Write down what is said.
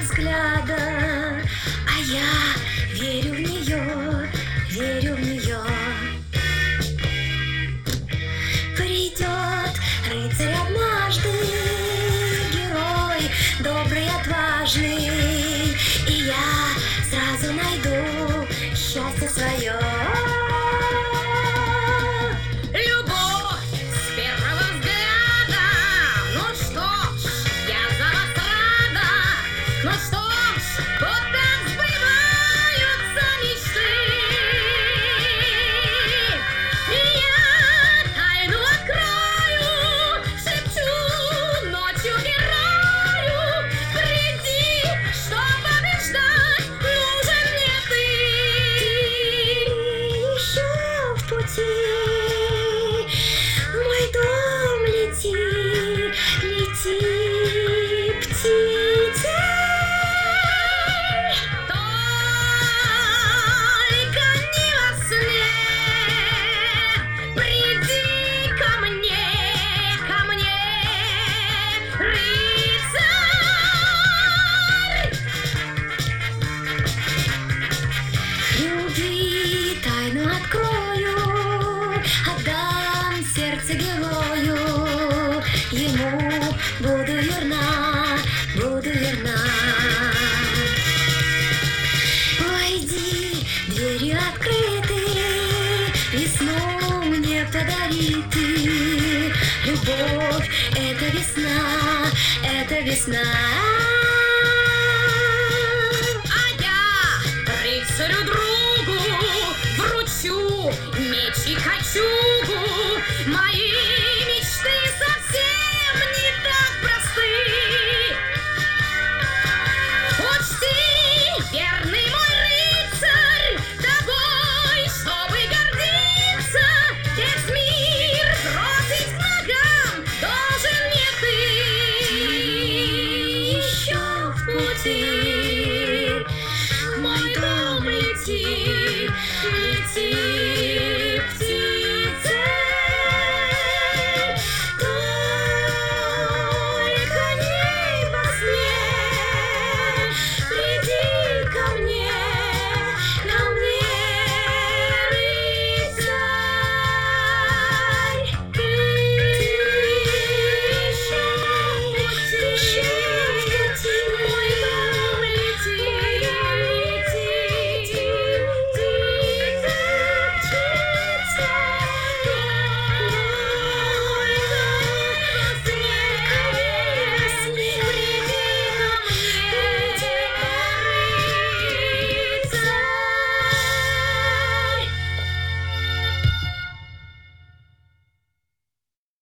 взгляда, а я верю в нее, верю в нее. Придет рыцарь однажды, герой добрый, отважный, и я сразу найду счастье свое. Любовь с первого взгляда. Ну что ж, я за вас рада. Ну что ж, вот так сбываются мечты. И я тайну открою, шепчу ночью герою: приди, чтоб побеждать, нужен мне ты. Еще в пути, в мой дом лети, лети, птица. Только не во сне. Приди ко мне, рыцарь. Любви тайну открою, отдам сердце герою, ему буду верна, буду верна. Войди, двери открыты, весну мне подари ты. Любовь — это весна, это весна. А я рыцарю другу вручу меч и кольчугу. Мои мечты совсем не так просты. Учти, верный мой рыцарь, тобой, чтобы гордиться, весь мир бросить к ногам должен мне ты. Еще в пути,